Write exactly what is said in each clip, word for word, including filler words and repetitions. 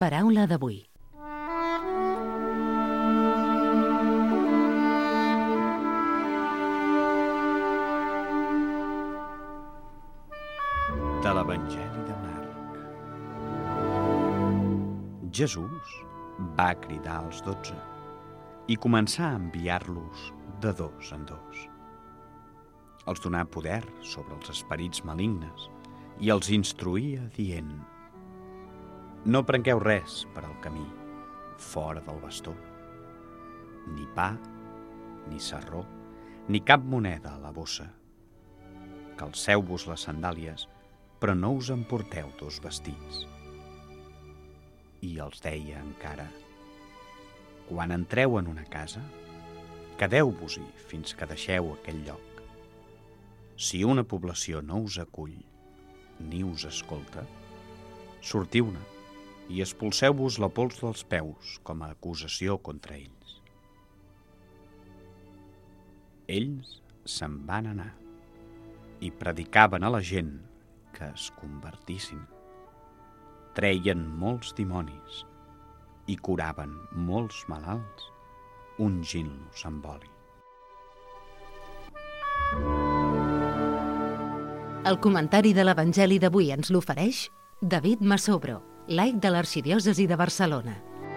Paraula d'avui. De l'Evangeli de Marc. Jesús va cridar als dotze i començà a enviar-los de dos en dos. Els donà poder sobre els esperits malignes i els instruïa dient: no prengueu res per al camí, fora del bastó, ni pa, ni sarró, ni cap moneda a la bossa. Calceu-vos les sandàlies, però no us emporteu dos vestits. I els deia encara: quan entreu en una casa, quedeu-vos-hi fins que deixeu aquell lloc. Si una població no us acull ni us escolta, sortiu-ne i expulseu-vos la pols dels peus com a acusació contra ells. Ells se'n van anar i predicaven a la gent que es convertissin. Treien molts dimonis i curaven molts malalts, ungint-los amb oli. El comentari de l'Evangeli d'avui ens l'ofereix David Massobro, laic de l'Arxidiòcesi de Barcelona.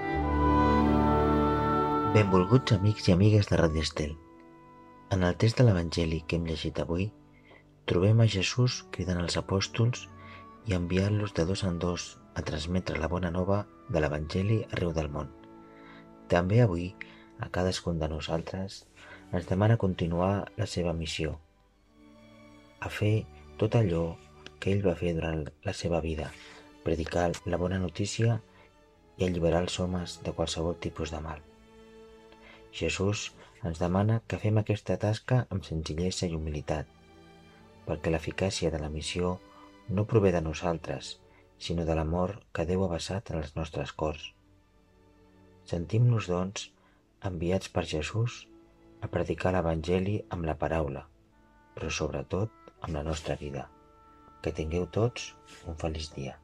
Benvolguts amics i amigues de Ràdio Estel. En el text de l'Evangeli que hem llegit avui, trobem a Jesús cridant als apòstols i enviant-los de dos en dos a transmetre la bona nova de l'Evangeli arreu del món. També avui, a cadascun de nosaltres, ens demana continuar la seva missió, a fer tot allò que ell va fer durant la seva vida, predicar la bona notícia i alliberar els homes de qualsevol tipus de mal. Jesús ens demana que fem aquesta tasca amb senzillesa i humilitat, perquè l'eficàcia de la missió no prové de nosaltres, sinó de l'amor que Déu ha vessat en els nostres cors. Sentim-nos, doncs, enviats per Jesús a predicar l'Evangeli amb la paraula, però sobretot amb la nostra vida. Que tingueu tots un feliç dia.